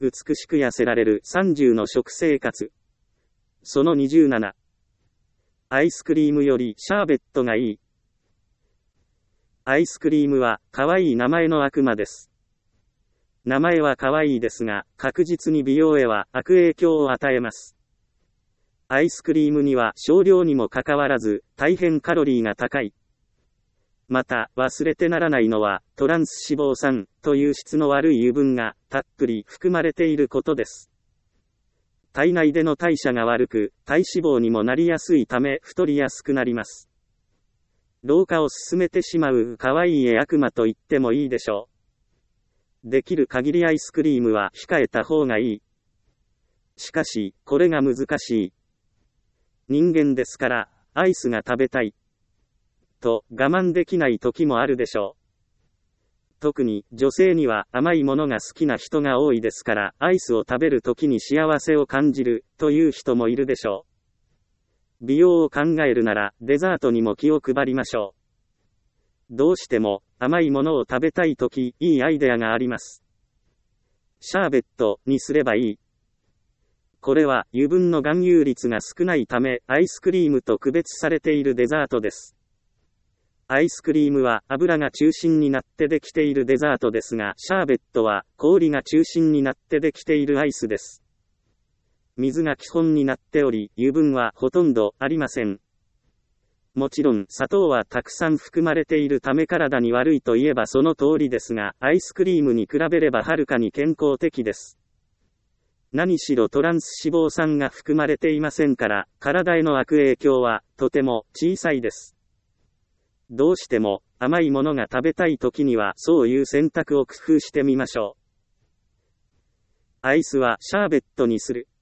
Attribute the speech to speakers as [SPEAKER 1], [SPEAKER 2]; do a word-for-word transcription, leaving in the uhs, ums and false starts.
[SPEAKER 1] 美しく痩せられるさんじゅうの食生活。そのにじゅうなな。アイスクリームよりシャーベットがいい。アイスクリームは可愛い名前の悪魔です。名前は可愛いですが、確実に美容へは悪影響を与えます。アイスクリームには少量にもかかわらず、大変カロリーが高い。また、忘れてならないのは、トランス脂肪酸という質の悪い油分がたっぷり含まれていることです。体内での代謝が悪く、体脂肪にもなりやすいため太りやすくなります。老化を進めてしまう可愛い悪魔と言ってもいいでしょう。できる限りアイスクリームは控えた方がいい。しかし、これが難しい。人間ですから、アイスが食べたい。と我慢できない時もあるでしょう。特に女性には甘いものが好きな人が多いですから、アイスを食べる時に幸せを感じるという人もいるでしょう。美容を考えるならデザートにも気を配りましょう。どうしても甘いものを食べたい時、いいアイデアがあります。シャーベットにすればいい。これは油分の含有率が少ないため、アイスクリームと区別されているデザートです。アイスクリームは油が中心になってできているデザートですが、シャーベットは氷が中心になってできているアイスです。水が基本になっており、油分はほとんどありません。もちろん砂糖はたくさん含まれているため体に悪いといえばその通りですが、アイスクリームに比べればはるかに健康的です。何しろトランス脂肪酸が含まれていませんから、体への悪影響はとても小さいです。どうしても甘いものが食べたい時にはそういう選択を工夫してみましょう。アイスはシャーベットにする。